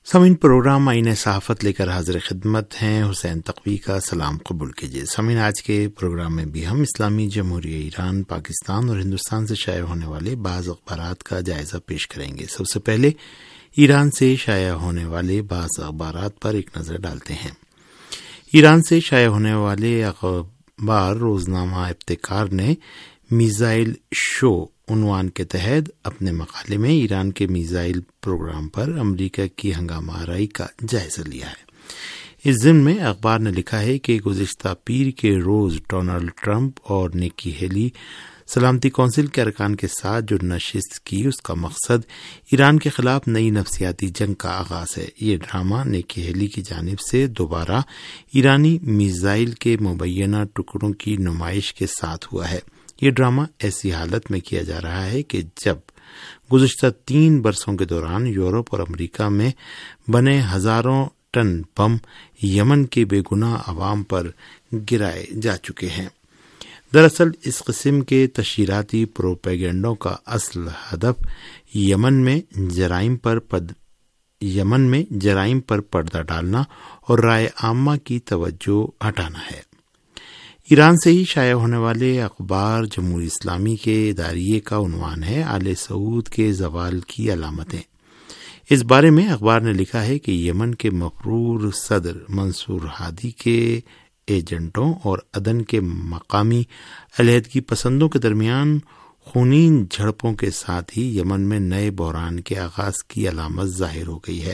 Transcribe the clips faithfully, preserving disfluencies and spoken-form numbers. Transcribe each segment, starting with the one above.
سامعین، پروگرام آئین صحافت لے کر حاضر خدمت ہیں۔ حسین تقوی کا سلام قبول کیجیے۔ سامعین، آج کے پروگرام میں بھی ہم اسلامی جمہوریہ ایران، پاکستان اور ہندوستان سے شائع ہونے والے بعض اخبارات کا جائزہ پیش کریں گے۔ سب سے پہلے ایران سے شائع ہونے والے بعض اخبارات پر ایک نظر ڈالتے ہیں۔ ایران سے شائع ہونے والے اخبار روزنامہ ابتکار نے میزائل شو عنوان کے تحت اپنے مقالے میں ایران کے میزائل پروگرام پر امریکہ کی ہنگامہ آرائی کا جائزہ لیا ہے۔ اس ضمن میں اخبار نے لکھا ہے کہ گزشتہ پیر کے روز ڈونلڈ ٹرمپ اور نکی ہیلی سلامتی کونسل کے ارکان کے ساتھ جو نشست کی، اس کا مقصد ایران کے خلاف نئی نفسیاتی جنگ کا آغاز ہے۔ یہ ڈرامہ نکی ہیلی کی جانب سے دوبارہ ایرانی میزائل کے مبینہ ٹکڑوں کی نمائش کے ساتھ ہوا ہے۔ یہ ڈرامہ ایسی حالت میں کیا جا رہا ہے کہ جب گزشتہ تین برسوں کے دوران یورپ اور امریکہ میں بنے ہزاروں ٹن بم یمن کے بے گناہ عوام پر گرائے جا چکے ہیں۔ دراصل اس قسم کے تشہیراتی پروپیگنڈوں کا اصل ہدف یمن میں جرائم پر پد یمن میں جرائم پر پردہ ڈالنا اور رائے عامہ کی توجہ ہٹانا ہے۔ ایران سے ہی شائع ہونے والے اخبار جمہوری اسلامی کے اداریے کا عنوان ہے آل سعود کے زوال کی علامتیں۔ اس بارے میں اخبار نے لکھا ہے کہ یمن کے مفرور صدر منصور ہادی کے ایجنٹوں اور عدن کے مقامی علیحدگی پسندوں کے درمیان خونین جھڑپوں کے ساتھ ہی یمن میں نئے بحران کے آغاز کی علامت ظاہر ہو گئی ہے۔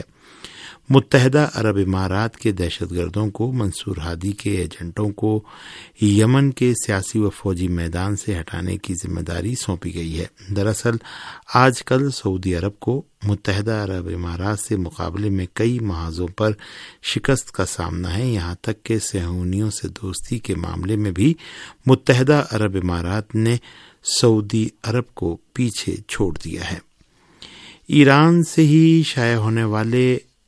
متحدہ عرب امارات کے دہشت گردوں کو منصور ہادی کے ایجنٹوں کو یمن کے سیاسی و فوجی میدان سے ہٹانے کی ذمہ داری سونپی گئی ہے۔ دراصل آج کل سعودی عرب کو متحدہ عرب امارات سے مقابلے میں کئی محاذوں پر شکست کا سامنا ہے، یہاں تک کہ صہیونیوں سے دوستی کے معاملے میں بھی متحدہ عرب امارات نے سعودی عرب کو پیچھے چھوڑ دیا ہے۔ ایران سے ہی شائع ہونے والے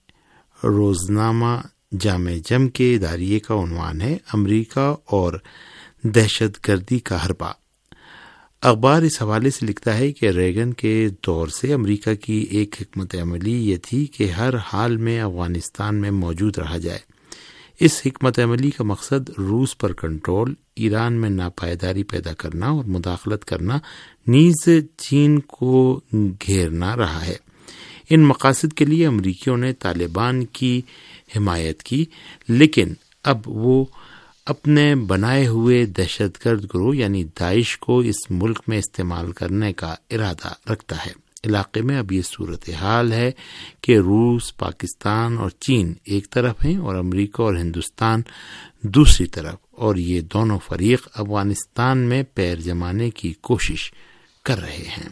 روزنامہ جامع جم کے اداریے کا عنوان ہے امریکہ اور دہشت گردی کا حربہ۔ اخبار اس حوالے سے لکھتا ہے کہ ریگن کے دور سے امریکہ کی ایک حکمت عملی یہ تھی کہ ہر حال میں افغانستان میں موجود رہا جائے۔ اس حکمت عملی کا مقصد روس پر کنٹرول، ایران میں ناپائیداری پیدا کرنا اور مداخلت کرنا، نیز چین کو گھیرنا رہا ہے۔ ان مقاصد کے لیے امریکیوں نے طالبان کی حمایت کی، لیکن اب وہ اپنے بنائے ہوئے دہشت گرد گروہ یعنی داعش کو اس ملک میں استعمال کرنے کا ارادہ رکھتا ہے۔ علاقے میں اب یہ صورتحال ہے کہ روس، پاکستان اور چین ایک طرف ہیں اور امریکہ اور ہندوستان دوسری طرف، اور یہ دونوں فریق افغانستان میں پیر جمانے کی کوشش کر رہے ہیں۔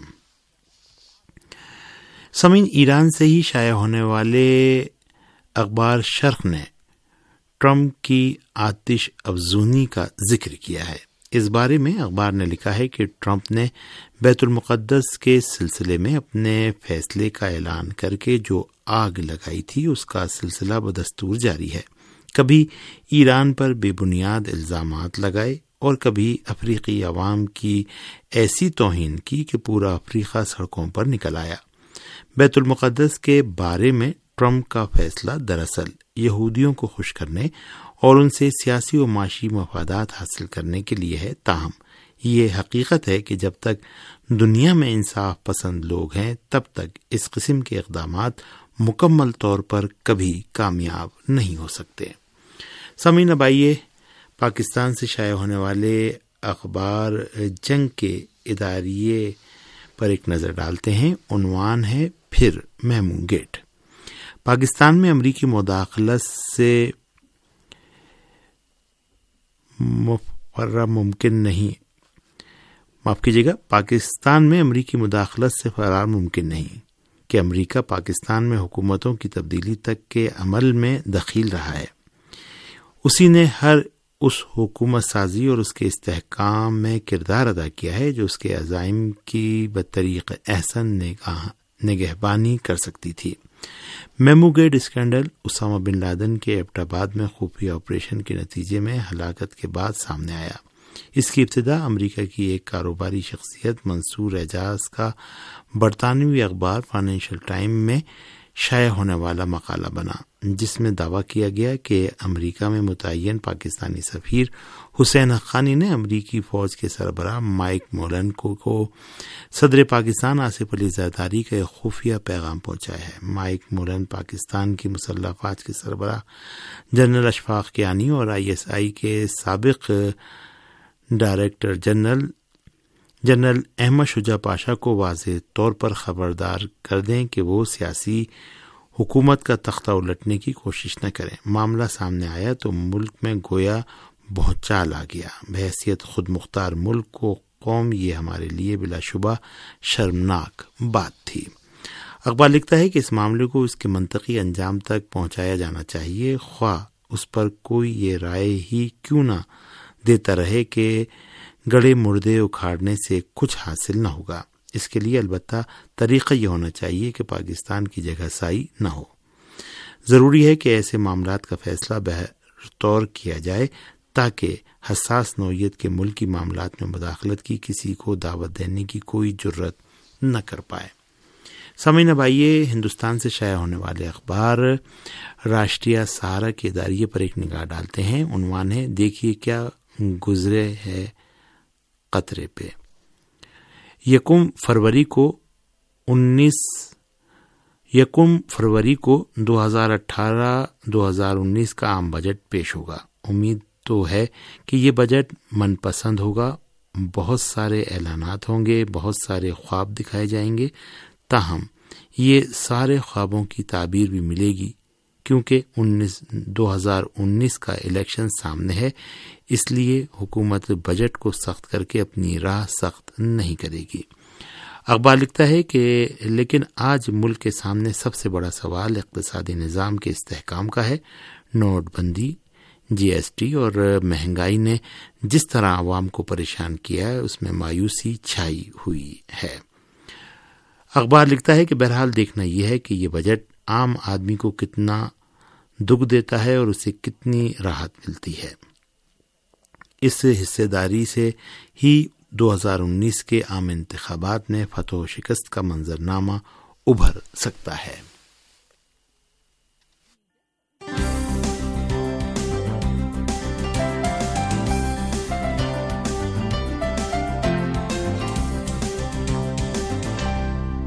سامعین، ایران سے ہی شائع ہونے والے اخبار شرق نے ٹرمپ کی آتش افزونی کا ذکر کیا ہے۔ اس بارے میں اخبار نے لکھا ہے کہ ٹرمپ نے بیت المقدس کے سلسلے میں اپنے فیصلے کا اعلان کر کے جو آگ لگائی تھی، اس کا سلسلہ بدستور جاری ہے۔ کبھی ایران پر بے بنیاد الزامات لگائے اور کبھی افریقی عوام کی ایسی توہین کی کہ پورا افریقہ سڑکوں پر نکل آیا۔ بیت المقدس کے بارے میں ٹرمپ کا فیصلہ دراصل یہودیوں کو خوش کرنے اور ان سے سیاسی و معاشی مفادات حاصل کرنے کے لیے ہے، تاہم یہ حقیقت ہے کہ جب تک دنیا میں انصاف پسند لوگ ہیں تب تک اس قسم کے اقدامات مکمل طور پر کبھی کامیاب نہیں ہو سکتے۔ سامعین، اب آئیے پاکستان سے شائع ہونے والے اخبار جنگ کے اداریے پر ایک نظر ڈالتے ہیں۔ عنوان ہے پھر محمود گیٹ۔ پاکستان میں امریکی مداخلت سے فرار ممکن نہیں معاف کیجیے گا پاکستان میں امریکی مداخلت سے فرار ممکن نہیں کہ امریکہ پاکستان میں حکومتوں کی تبدیلی تک کے عمل میں دخیل رہا ہے۔ اسی نے ہر اس حکومت سازی اور اس کے استحکام میں کردار ادا کیا ہے جو اس کے عزائم کی بطریق احسن نگاہ نگہبانی کر سکتی تھی۔ Memo gate scandal Osama bin Laden Abbottabad آباد میں خفیہ آپریشن کے نتیجے میں ہلاکت کے بعد سامنے آیا۔ اس کی ابتدا امریکہ کی ایک کاروباری شخصیت منصور اعجاز کا برطانوی اخبار فائنینشل ٹائم میں شائع ہونے والا مقالہ بنا، جس میں دعویٰ کیا گیا کہ امریکہ میں متعین پاکستانی سفیر حسین حقانی نے امریکی فوج کے سربراہ مائک مولنکو کو صدر پاکستان آصف علی زرداری کا ایک خفیہ پیغام پہنچایا ہے۔ مائک مولن پاکستان کی مسلح افواج کے سربراہ جنرل اشفاق کیانی اور آئی ایس آئی کے سابق director general general Ahmed Shuja Pasha کو واضح طور پر خبردار کر دیں کہ وہ سیاسی حکومت کا تختہ الٹنے کی کوشش نہ کریں۔ معاملہ سامنے آیا تو ملک میں گویا بہت چال آ گیا۔ بحیثیت خود مختار ملک کو قوم یہ ہمارے لیے بلا شبہ شرمناک بات تھی۔ اخبار لکھتا ہے کہ اس معاملے کو اس کے منطقی انجام تک پہنچایا جانا چاہیے، خواہ اس پر کوئی یہ رائے ہی کیوں نہ دیتا رہے کہ گڑے مردے اکھاڑنے سے کچھ حاصل نہ ہوگا۔ اس کے لیے البتہ طریقہ یہ ہونا چاہیے کہ پاکستان کی جگہ سائی نہ ہو۔ ضروری ہے کہ ایسے معاملات کا فیصلہ بہرطور کیا جائے تاکہ حساس نوعیت کے ملکی معاملات میں مداخلت کی کسی کو دعوت دینے کی کوئی جرت نہ کر پائے۔ سامعین اب آئیے ہندوستان سے شائع ہونے والے اخبار راشٹریہ سہارا کے اداریے پر ایک نگاہ ڈالتے ہیں۔ عنوان ہے دیکھیے کیا گزرے ہے قطرے پہ۔ یکم فروری کو انیس یکم فروری کو دو ہزار اٹھارہ دو ہزار انیس کا عام بجٹ پیش ہوگا۔ امید تو ہے کہ یہ بجٹ من پسند ہوگا، بہت سارے اعلانات ہوں گے، بہت سارے خواب دکھائے جائیں گے، تاہم یہ سارے خوابوں کی تعبیر بھی ملے گی کیونکہ انیس دو ہزار انیس کا الیکشن سامنے ہے، اس لیے حکومت بجٹ کو سخت کر کے اپنی راہ سخت نہیں کرے گی۔ اخبار لکھتا ہے کہ لیکن آج ملک کے سامنے سب سے بڑا سوال اقتصادی نظام کے استحکام کا ہے۔ نوٹ بندی، جی ایس ٹی اور مہنگائی نے جس طرح عوام کو پریشان کیا ہے اس میں مایوسی چھائی ہوئی ہے۔ اخبار لکھتا ہے کہ بہرحال دیکھنا یہ ہے کہ یہ بجٹ عام آدمی کو کتنا دکھ دیتا ہے اور اسے کتنی راحت ملتی ہے۔ اس حصے داری سے ہی دو ہزار انیس کے عام انتخابات میں فتح و شکست کا منظرنامہ ابھر سکتا ہے۔